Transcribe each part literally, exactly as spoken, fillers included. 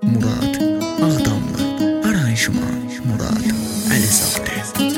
Murad Ağdamlı, aranjman Murad Əlizadə.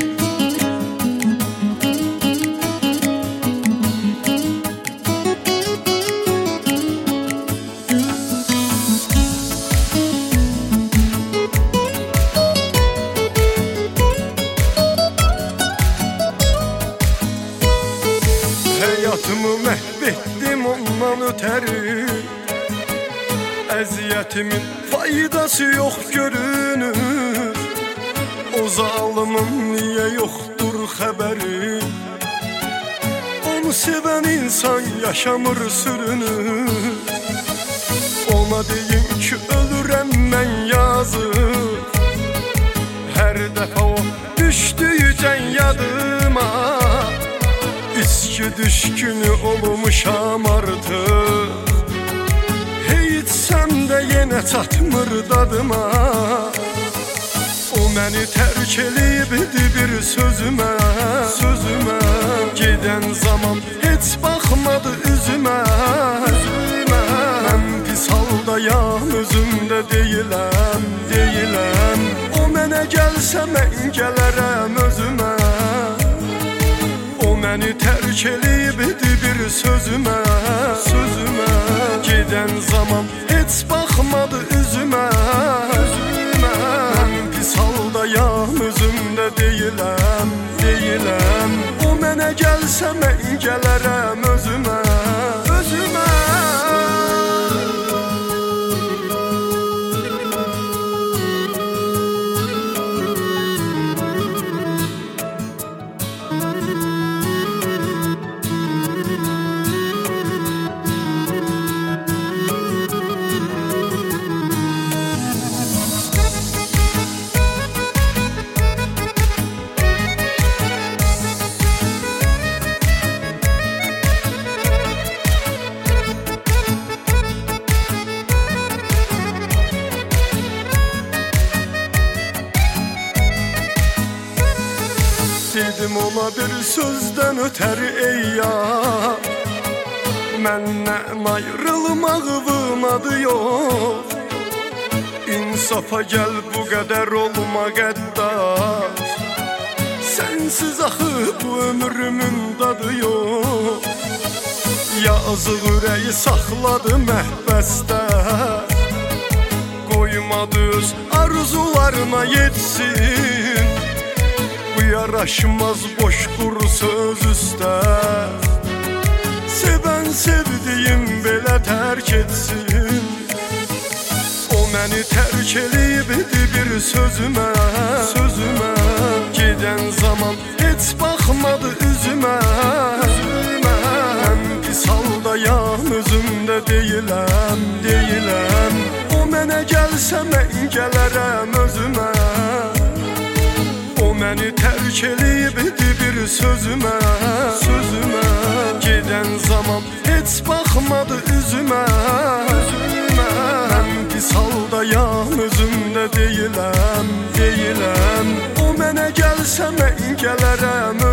Həyatımı məhv etdim ondan ötəri, əziyyətimin faydası yox görünür. O zalımın niyə yoxdur xəbəri, onu sevən insan yaşamır sürünür. Ona deyim ki ölürəm mən yazıq, hər dəfə o düşdüycən yadıma, İçki düşkünü olmuşam artıq, heç sən də yenə çatmır dadıma. O məni tərk eləyibdi bir sözümə, sözümə. Gedən zaman heç baxmadı üzümə, üzümə. Mən pis haldayam, özümdə deyiləm, deyiləm. O mənə gəlsə mən gələrəm özümə. Məni tərk eləyibdi bir sözümə, sözümə. Gedən zaman heç baxmadı üzümə, üzümə. Mən pis haldayam, özümdə deyiləm, deyiləm. O mənə gəlsə mən gələrəm özümə, özümə. Dedim ona bir sözdən ötəri ey yar, məndən ayrılmağımın adı yox. İnsafa gəl, bu qədər olma qəddar, sənsiz axı bu ömrümün dadı yox. Yazıq ürəyi saxladı məhbəsdə, qoymadı öz arzularına yetsin. Yaraşmaz boş quru söz üstə, sevən sevdiyim belə tərk etsin. O məni tərk eləyibdi bir sözümə, sözümə. Gedən zaman heç baxmadı üzümə, üzümə. Mən pis haldayam, özümdə deyiləm, deyiləm. O mənə gəlsə mən gələrəm özümə. O məni tərk eləyibdi bir sözümə, sözümə. Gedən zaman heç baxmadı üzümə, üzümə. Mən pis haldayam, özümdə deyiləm, deyiləm. O mənə gəlsə mən gələrəm